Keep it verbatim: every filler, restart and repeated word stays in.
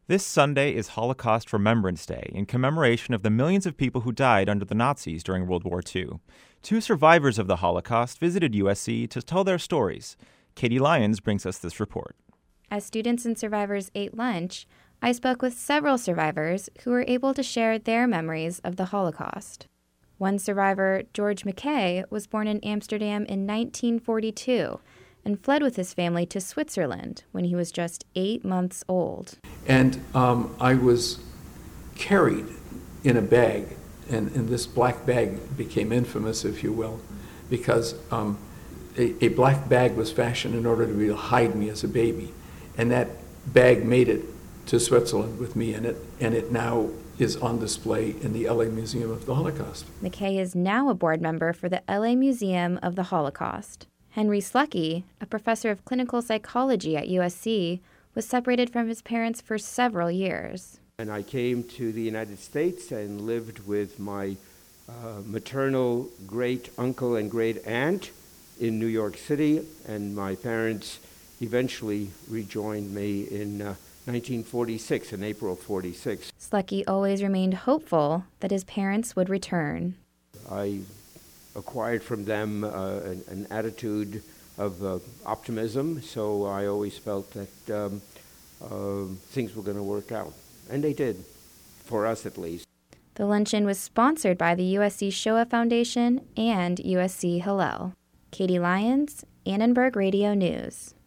This Sunday is Holocaust Remembrance Day in commemoration of the millions of people who died under the Nazis during World War Two. Two survivors of the Holocaust visited U S C to tell their stories. Katie Lyons brings us this report. As students and survivors ate lunch, I spoke with several survivors who were able to share their memories of the Holocaust. One survivor, George McKay, was born in Amsterdam in nineteen forty-two and fled with his family to Switzerland when he was just eight months old. And um, I was carried in a bag, and, and this black bag became infamous, if you will, because um, a, a black bag was fashioned in order to be able to hide me as a baby. And that bag made it to Switzerland with me in it, and it now is on display in the L A Museum of the Holocaust. McKay is now a board member for the L A Museum of the Holocaust. Henry Slucky, a professor of clinical psychology at U S C, was separated from his parents for several years. And I came to the United States and lived with my uh, maternal great uncle and great aunt in New York City, and my parents eventually rejoined me in uh, nineteen forty-six, in April of forty-six. Slucky always remained hopeful that his parents would return. I acquired from them uh, an, an attitude of uh, optimism, so I always felt that um, uh, things were going to work out. And they did, for us at least. The luncheon was sponsored by the U S C Shoah Foundation and U S C Hillel. Katie Lyons, Annenberg Radio News.